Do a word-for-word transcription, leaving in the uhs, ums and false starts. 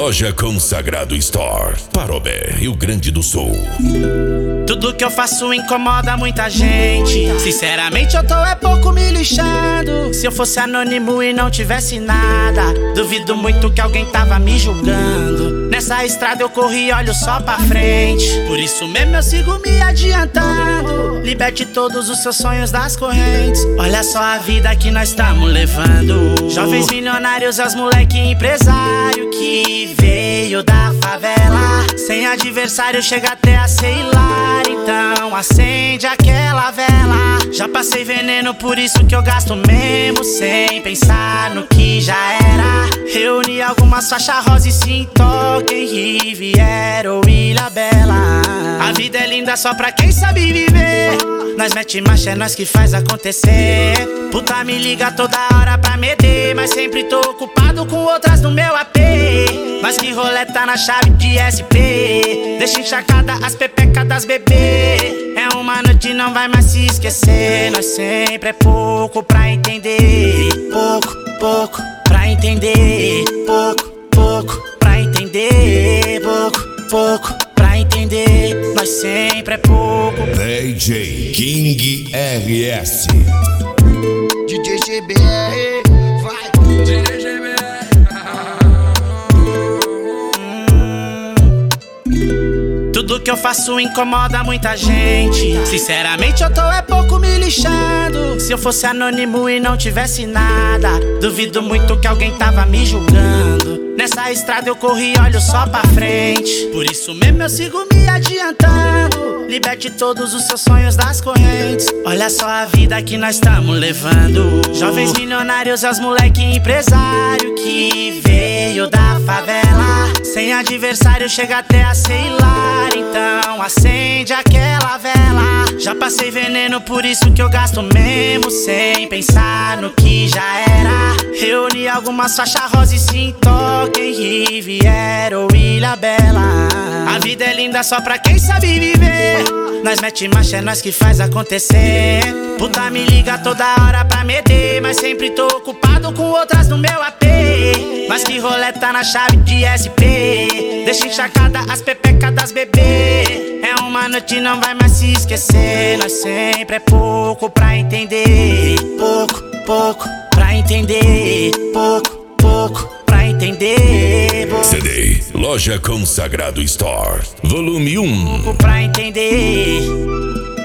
Loja Consagrado Store, Parobé, Rio Grande do Sul. Tudo que eu faço incomoda muita gente. Sinceramente eu tô é pouco me lixando. Se eu fosse anônimo e não tivesse nada, duvido muito que alguém tava me julgando. Nessa estrada eu corri, olho só pra frente. Por isso mesmo eu sigo me adiantando. Liberte todos os seus sonhos das correntes. Olha só a vida que nós estamos levando. Jovens milionários, as moleque empresário que veio da favela. Sem adversário chega até a ser hilário. Então acende aquela vela. Já passei veneno, por isso que eu gasto mesmo, sem pensar no que já era. Reuni algumas faixas rosa e se toquem Riviera ou Ilha Bela. A vida é linda só pra quem sabe viver. Nós mete marcha, é nós que faz acontecer. Puta me liga toda hora pra meter, mas sempre tô ocupado com outras no meu A P. Mas que roleta na chave de S P. Deixa encharcada as pepecas das bebê. É uma noite, não vai mais se esquecer. Nós sempre é pouco pra entender. Pouco, pouco pra entender. Pouco, pouco pra entender. Pouco, pouco pra entender. Nós sempre é pouco. D J King R S, D J G B R, vai D J G B R. Tudo que eu faço incomoda muita gente. Sinceramente eu tô é pouco me lixando. Se eu fosse anônimo e não tivesse nada, duvido muito que alguém tava me julgando. Nessa estrada eu corri, olho só pra frente. Por isso mesmo eu sigo me adiantando. Liberte todos os seus sonhos das correntes. Olha só a vida que nós estamos levando. Jovens milionários, as moleque empresário que veio da favela. Sem adversário chega até a ser hilário. Então acende aquela vela. Já passei veneno, por isso que eu gasto mesmo, sem pensar no que já era. Reuni algumas faixas rosa e se toquem Riviera ou Ilha Bela. A vida é linda só pra quem sabe viver. Nós mete marcha, é nós que faz acontecer. Puta me liga toda hora pra meter, mas sempre tô ocupado com outras no meu A P. Mas que roleta na chave de S P. Deixa encharcada as pepecas das bebê. É uma noite, não vai mais se esquecer. Nós sempre é pouco pra entender. Pouco, pouco pra entender. Pouco, pouco pra entender. Pouco, C D Loja Consagrado Store, volume um. pouco pra entender.